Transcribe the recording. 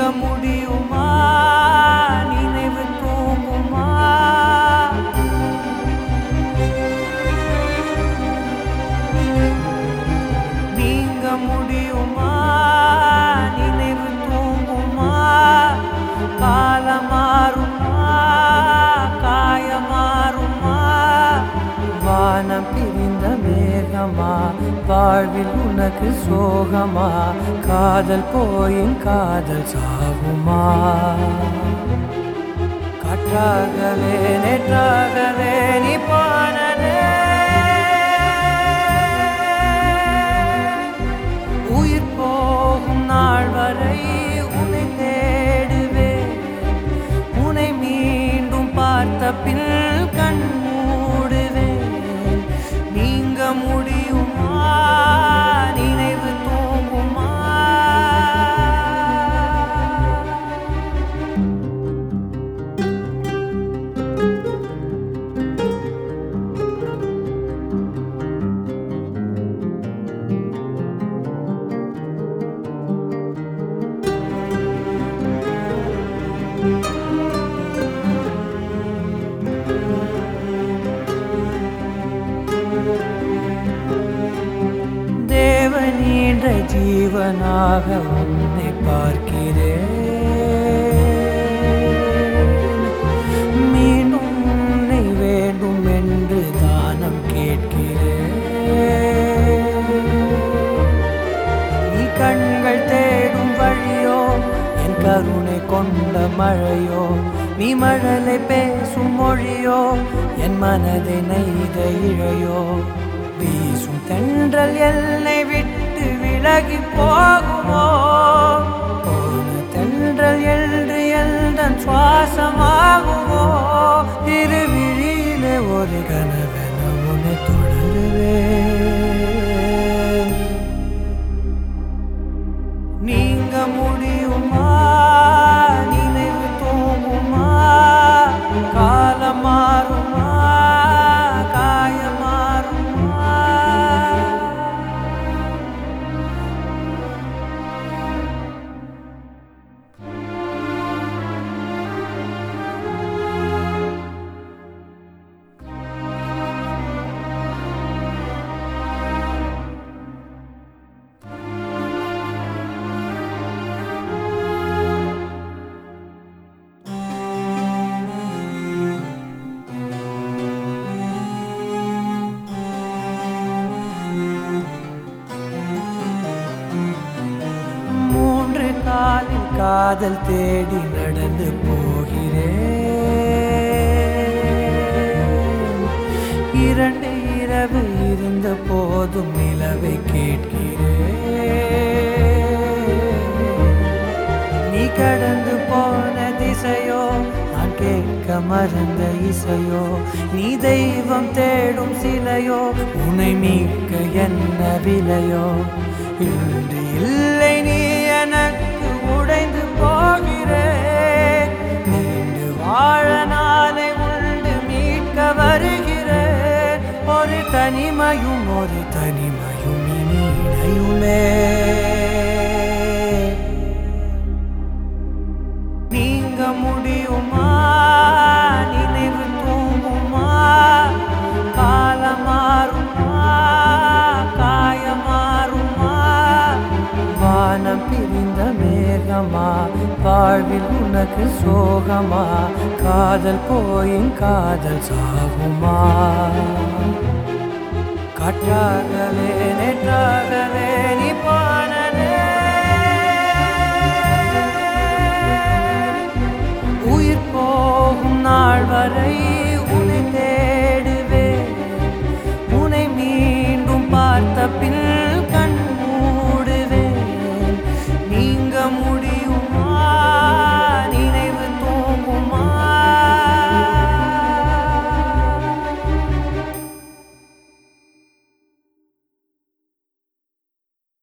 முடியுமா? நினைவு தூங்குமா? நீங்க முடியுமா? நினைவு தூங்குமா? காலம் மாறுமா? காயமாறுமா? வானம் பிரிந்த மேகமா? வாழ்வில் உனக்கு சோகமா? காதல் போயின் காதல் சாகுமா? காற்றாகவே நேற்றாகவே நீ போனதே, உயிர் போகும் நாள் வரை உன்னை தேடுவேன். உன்னை மீண்டும் பார்த்த பின் கண் மூடுவேன். நீங்க முடியுமா? நினைவு தூங்குமா? தேவனீன்ற ஜீவனாக உன்னை பார்க்கிறேன். மீண்டும் உன்னை வேண்டும் என்று தானம் கேட்கிறேன். நீ கண்கள் தேடும் வழியோ, என் கருணை கொண்ட மழையோ, நீ மழலை பேசும் மொழியோ, என் மனதை நெய்த இழையோ, வீசும் தென்றல் என்னை விட்டு விலகி போகுமோ, போன தென்றல் என்று எந்தன் சுவாசமாகுமோ, திருவிழியிலே ஒரு கனவென உன்னை தொடருவேன். நீங்க முடியுமா? நினைவு தூங்குமா? காலம் மாறுமா? காயமாறுமா? காலில் காதல் தேடி நடந்து போகிறேன். 2 இரவு இருந்த போதும் நிலவை கேட்கிறேன். நீ கடந்து போன திசையோ, நான் கேட்க மறந்த இசையோ, நீ தெய்வம் தேடும் சிலையோ, உன்னை மீட்க என்ன விலையோ, இன்று இல்லை நீ எனக்கு உடைந்து போகிறேன். நீண்டு வாழ நாளை உண்டு மீட்க வருகிறேன். ஒரு தனிமையும் இனி இணையுமே. நீங்க முடியுமா? நினைவு தூங்குமா? காலம் மாறுமா? காயமாறுமா? வானம் பிரிந்த மேகமா? வாழ்வில் உனக்கு சோகமா? காதல் போயின் காதல் சாகுமா? காற்றாகவே நேற்றாகவே நீ போனதே, உயிர் போகும் நாள் வரை உன்னை தேடுவேன். உன்னை மீண்டும் பார்த்த பின் கண் மூடுவேன். நீங்க முடியும்